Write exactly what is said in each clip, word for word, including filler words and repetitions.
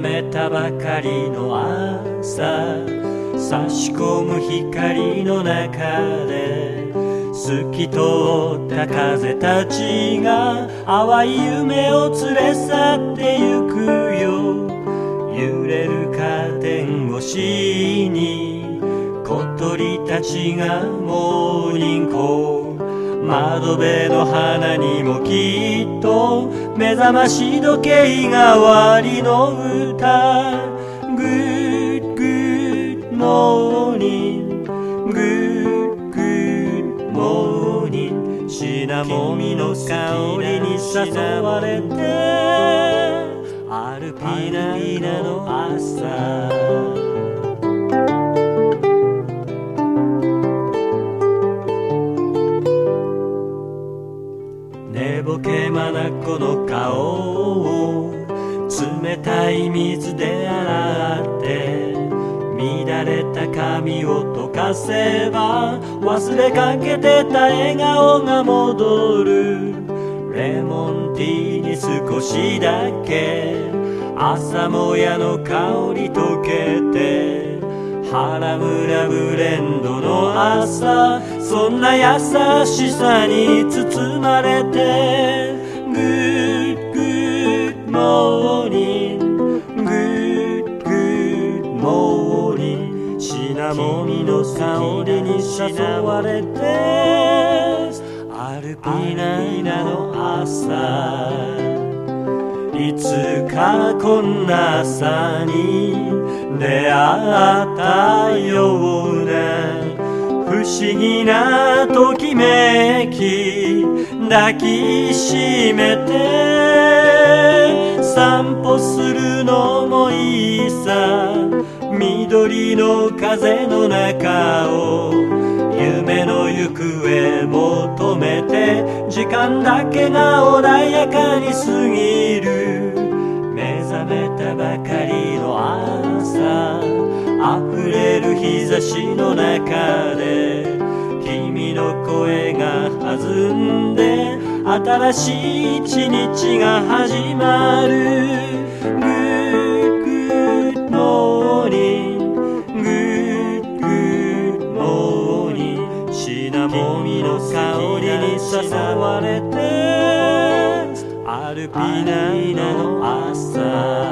めたばかりの朝、差し込む光の中で透き通った風たちが淡い夢を連れ去ってゆくよ。揺れるカーテン越しに小鳥たちがモーニングコール、窓辺の花にもきっと目覚まし時計が終わりの歌。 Good Good Morning Good Good Morning、 シナモンの香りに誘われてアルピーナの朝。寝ぼけ眼の顔を冷たい水で洗って、乱れた髪を溶かせば忘れかけてた笑顔が戻る。レモンティーに少しだけ朝もやの香り溶けて、ハムラブレンドの朝、そんな優しさに包まれて Good Good Morning Good Good Morning、 シナモンの香りに誘われてアルピーナの朝。いつかこんな朝に出会ったような不思議なときめき、抱きしめて散歩するのもいいさ。緑の風の中を夢の行方求めて、時間だけが穏やかに過ぎる。目覚めたばかりの朝、溢れる日差しの中で君の声が弾んで新しい一日が始まる。 Good Good Morning Good Good Morning、 シナモンの香りに誘われてアルピーナの朝。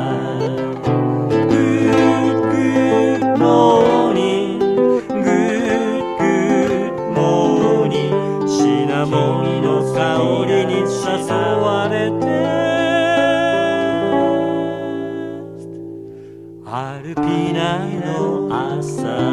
Good Good Morning Good Good Morning、 シナモンの香りに誘われてアルピーナの朝。